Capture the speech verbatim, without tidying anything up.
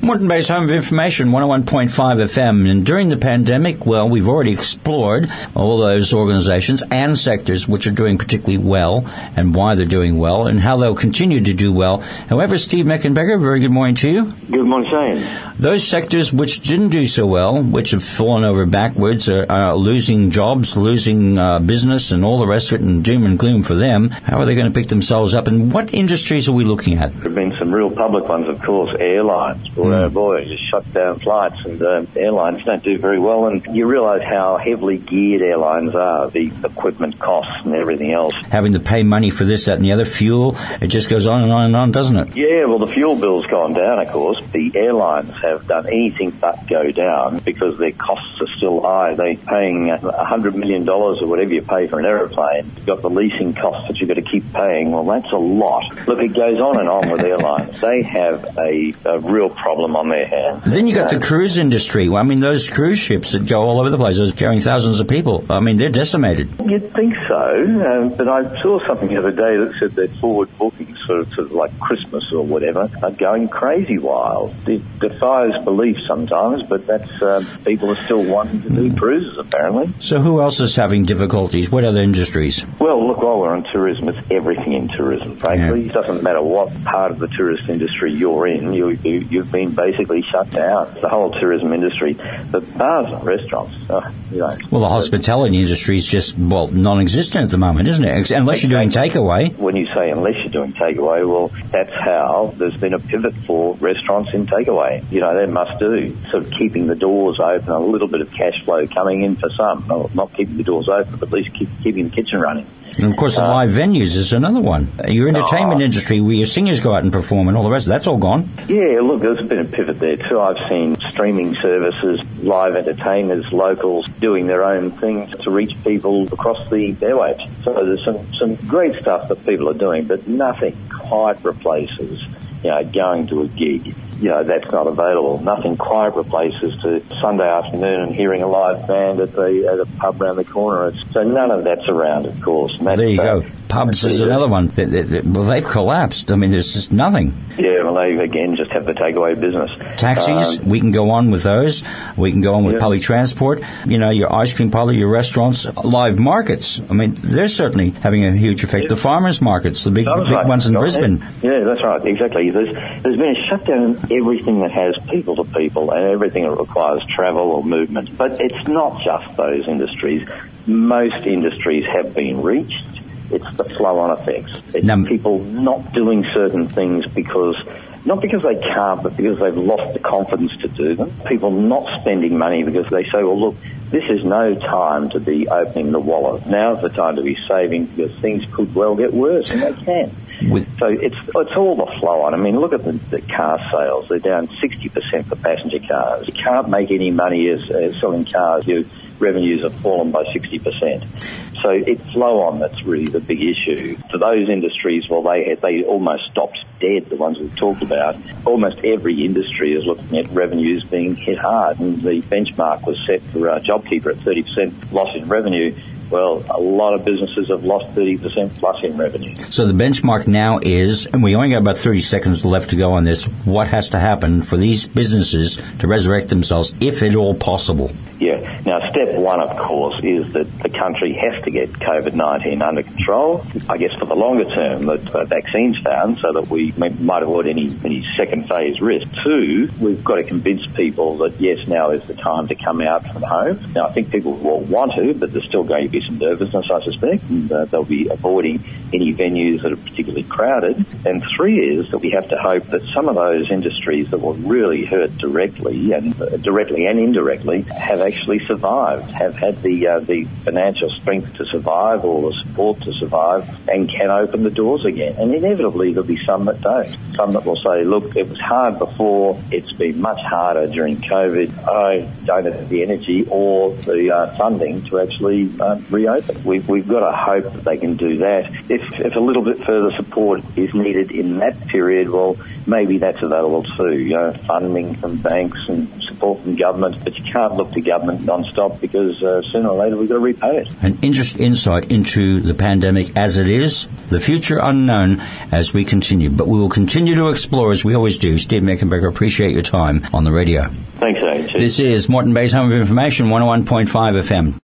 Moreton Bay's home of information, one oh one point five F M. And during the pandemic, well, we've already explored all those organizations and sectors which are doing particularly well and why they're doing well and how they'll continue to do well. However, Steve Meckenbecker, very good morning to you. Good morning, Shane. Those sectors which didn't do so well, which have fallen over backwards, are, are losing jobs, losing uh, business and all the rest of it, and doom and gloom for them. How are they going to pick themselves up, and what industries are we looking at? There have been some real public ones, of course. Airlines. Well, mm. oh boy, just shut down flights, and uh, airlines don't do very well, and you realise how heavily geared airlines are, the equipment costs and everything else. Having to pay money for this, that and the other, fuel, it just goes on and on and on, doesn't it? Yeah, well, the fuel bill's gone down, of course. The airlines have done anything but go down because their costs are still high. They're paying one hundred million dollars or whatever you pay for an aeroplane. You've got the leasing costs that you've got to keep paying. Well, that's a lot. Look, it goes on and on with airlines. They have a, a real problem on their hands. Then you've got the cruise industry. Well, I mean, those cruise ships that go all over the place, those carrying thousands of people, I mean, they're decimated. You'd think so, um, but I saw something the other day that said that forward bookings for sort of like Christmas or whatever are going crazy wild. It defies belief sometimes, but that's uh, people are still wanting to do cruises, apparently. So who else is having difficulties? What other industries? Well, look, while we're on tourism, it's everything in tourism, frankly. Yeah. It doesn't matter what part of the tourist industry you're in, you, you, you've been basically shut down. The whole tourism industry. The bars and restaurants, oh, you know. Well, the hospitality industry is just, well, non-existent at the moment, isn't it? Unless you're doing takeaway. When you say unless you're doing takeaway, well, that's how there's been a pivot for restaurants in takeaway. You know, they must do. Sort of keeping the doors open, a little bit of cash flow coming in for some. No, not keeping the doors open, but at least keep, keeping the kitchen running. And, of course, the uh, live venues is another one. Your entertainment uh, industry, where your singers go out and perform and all the rest, that's all gone. Yeah, look, there's been a pivot there too. I've seen streaming services, live entertainers, locals doing their own things to reach people across the airwaves. So there's some, some great stuff that people are doing, but nothing quite replaces, you know, going to a gig. You know, that's not available. Nothing quite replaces to Sunday afternoon and hearing a live band at the at a pub around the corner. It's, so none of that's around, of course. Well, there you uh, go. Pubs is another one. They, they, they, well, they've collapsed. I mean, there's just nothing. Yeah, well, they, again, just have the takeaway business. Taxis, um, we can go on with those. We can go on with yeah. public transport. You know, your ice cream parlor, your restaurants, live markets. I mean, they're certainly having a huge effect. Yeah. The farmers markets, the big, big right. ones in Brisbane. Yeah, that's right, exactly. There's, there's been a shutdown in everything that has people to people and everything that requires travel or movement. But it's not just those industries. Most industries have been reached. It's the flow-on effects. It's now, people not doing certain things because, not because they can't, but because they've lost the confidence to do them. People not spending money because they say, well, look, this is no time to be opening the wallet. Now's the time to be saving because things could well get worse, and they can. With so it's it's all the flow on. I mean, look at the, the car sales. They're down sixty percent for passenger cars. You can't make any money as, as selling cars. Your revenues have fallen by sixty percent. So it's flow on that's really the big issue. For those industries, well, they had, they almost stopped dead, the ones we've talked about. Almost every industry is looking at revenues being hit hard, and the benchmark was set for uh, JobKeeper at thirty percent loss in revenue. Well, a lot of businesses have lost thirty percent plus in revenue. So the benchmark now is, and we only got about thirty seconds left to go on this, what has to happen for these businesses to resurrect themselves, if at all possible? Yeah. Now, step one, of course, is that the country has to get COVID nineteen under control. I guess for the longer term, that uh, vaccines found so that we may, might avoid any, any second phase risk. Two, we've got to convince people that, yes, now is the time to come out from home. Now, I think people will want to, but there's still going to be some nervousness, I suspect, and uh, they'll be avoiding any venues that are particularly crowded. And three is that we have to hope that some of those industries that were really hurt directly and uh, directly and indirectly have actually survived, have had the uh, the financial strength to survive or the support to survive and can open the doors again. And inevitably there'll be some that don't. Some that will say, look, it was hard before, it's been much harder during COVID. I don't have the energy or the uh, funding to actually uh, reopen. We've, we've got to hope that they can do that. If, if a little bit further support is needed in that period, well, maybe that's available too. You know, funding from banks and support from government, but you can't look to government non-stop because uh, sooner or later we've got to repay it. An interesting insight into the pandemic as it is, the future unknown as we continue. But we will continue to explore as we always do. Steve Meckenbecker, appreciate your time on the radio. Thanks, Age. This is Moreton Bay's Home of Information, one oh one point five F M.